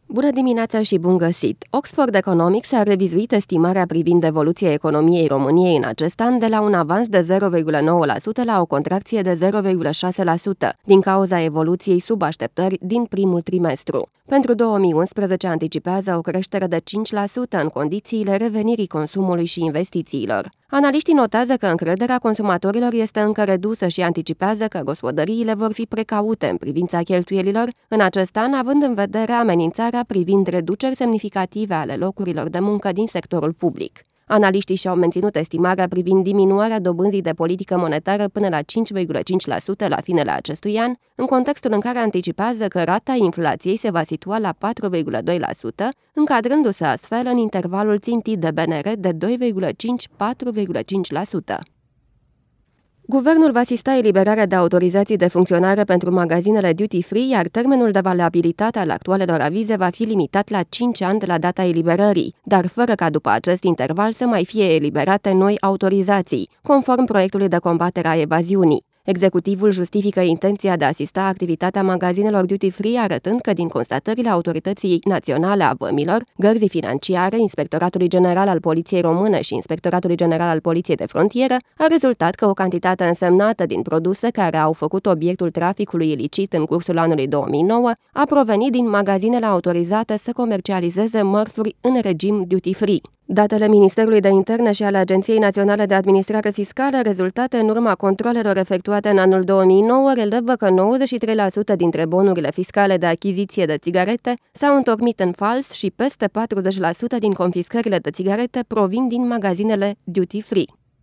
Bună dimineața și bun găsit! Oxford Economics a revizuit estimarea privind evoluția economiei României în acest an de la un avans de 0,9% la o contracție de 0,6%, din cauza evoluției sub așteptări din primul trimestru. Pentru 2011 anticipează o creștere de 5% în condițiile revenirii consumului și investițiilor. Analiștii notează că încrederea consumatorilor este încă redusă și anticipează că gospodăriile vor fi precaute în privința cheltuielilor în acest an, având în vedere amenințarea privind reduceri semnificative ale locurilor de muncă din sectorul public. Analiștii și-au menținut estimarea privind diminuarea dobânzii de politică monetară până la 5,5% la finele acestui an, în contextul în care anticipează că rata inflației se va situa la 4,2%, încadrându-se astfel în intervalul țintit de BNR de 2,5-4,5%. Guvernul va asista eliberarea de autorizații de funcționare pentru magazinele duty-free, iar termenul de valabilitate al actualelor avize va fi limitat la 5 ani de la data eliberării, dar fără ca după acest interval să mai fie eliberate noi autorizații, conform proiectului de combatere a evaziunii. Executivul justifică intenția de a asista activitatea magazinelor duty-free, arătând că din constatările Autorității Naționale a Vămilor, Gărzii Financiare, Inspectoratului General al Poliției Române și Inspectoratului General al Poliției de Frontieră, a rezultat că o cantitate însemnată din produse care au făcut obiectul traficului ilicit în cursul anului 2009 a provenit din magazinele autorizate să comercializeze mărfuri în regim duty-free. Datele Ministerului de Interne și ale Agenției Naționale de Administrare Fiscală, rezultate în urma controalelor efectuate în anul 2009, relevă că 93% dintre bonurile fiscale de achiziție de țigarete s-au întocmit în fals și peste 40% din confiscările de țigarete provin din magazinele duty-free.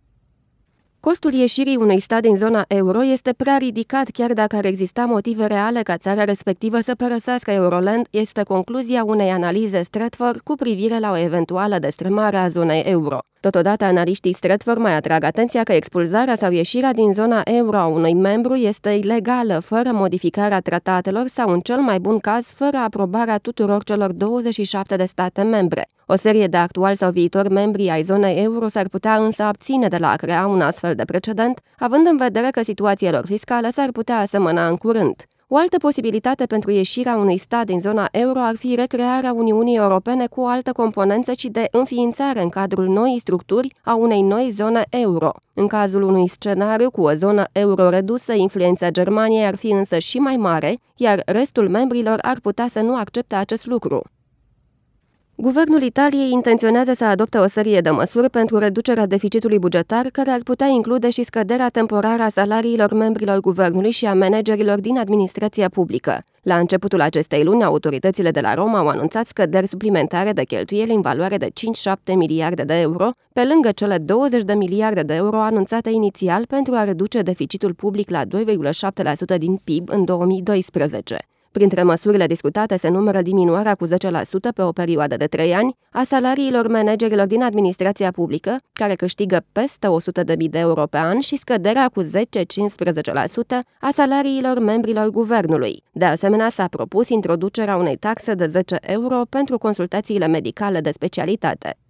Costul ieșirii unui stat din zona euro este prea ridicat, chiar dacă ar exista motive reale ca țara respectivă să părăsească Euroland, este concluzia unei analize Stratfor cu privire la o eventuală destrămare a zonei euro. Totodată, analiștii Stratfor mai atrag atenția că expulzarea sau ieșirea din zona euro a unui membru este ilegală, fără modificarea tratatelor sau, în cel mai bun caz, fără aprobarea tuturor celor 27 de state membre. O serie de actuali sau viitori membri ai zonei euro s-ar putea însă abține de la a crea un astfel de precedent, având în vedere că situația lor fiscală s-ar putea asemăna în curând. O altă posibilitate pentru ieșirea unui stat din zona euro ar fi recrearea Uniunii Europene cu o altă componență, ci de înființare în cadrul noii structuri a unei noi zone euro. În cazul unui scenariu cu o zonă euro redusă, influența Germaniei ar fi însă și mai mare, iar restul membrilor ar putea să nu accepte acest lucru. Guvernul Italiei intenționează să adopte o serie de măsuri pentru reducerea deficitului bugetar, care ar putea include și scăderea temporară a salariilor membrilor guvernului și a managerilor din administrația publică. La începutul acestei luni, autoritățile de la Roma au anunțat scăderi suplimentare de cheltuieli în valoare de 5-7 miliarde de euro, pe lângă cele 20 de miliarde de euro anunțate inițial pentru a reduce deficitul public la 2,7% din PIB în 2012. Printre măsurile discutate se numără diminuarea cu 10% pe o perioadă de 3 ani a salariilor managerilor din administrația publică, care câștigă peste 100.000 de euro pe an, și scăderea cu 10-15% a salariilor membrilor guvernului. De asemenea, s-a propus introducerea unei taxe de 10 euro pentru consultațiile medicale de specialitate.